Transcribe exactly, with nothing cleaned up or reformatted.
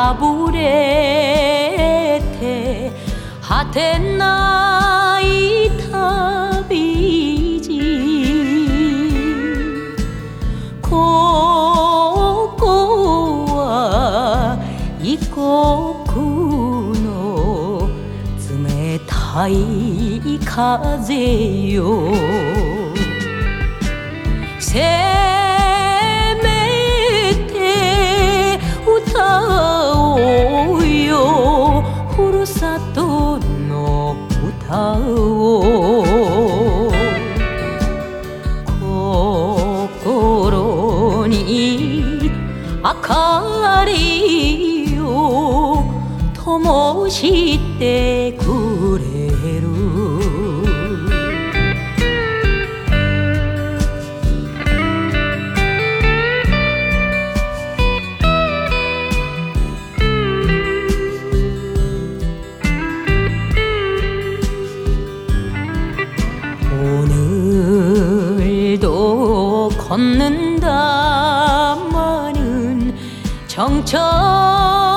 破れて果てない旅路、ここは異国の冷たい風よ。せめて歌おうよ、ふるさとの歌を。心に明かりを灯してくれる。오늘도 걷는다마는 정처